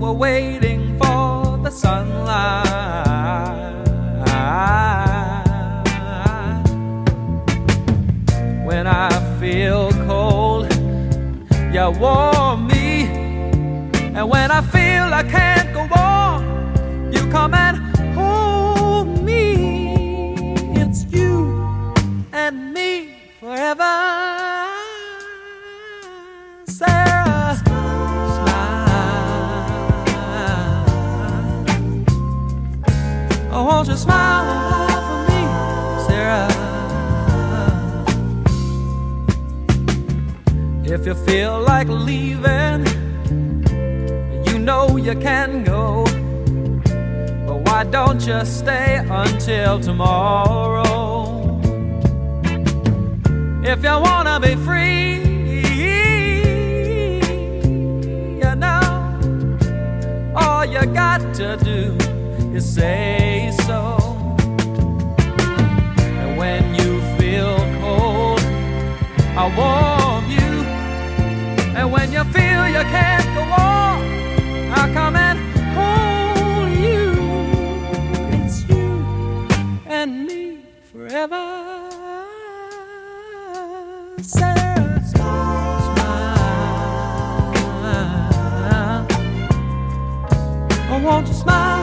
were waiting for the sunlight. When I feel cold, you warm me. And when I feel I can't go on, you come and hold me. It's you and me forever. Sarah, smile. Oh, won't you smile for me, Sarah? If you feel like leaving, you know you can go. But why don't you stay until tomorrow? If you wanna be free, you know, all you got to do is say so. And when you feel cold, I warm you. And when you feel you can't go on, I'll come and hold you. It's you and me forever. Sarah, smile. Oh, won't you smile?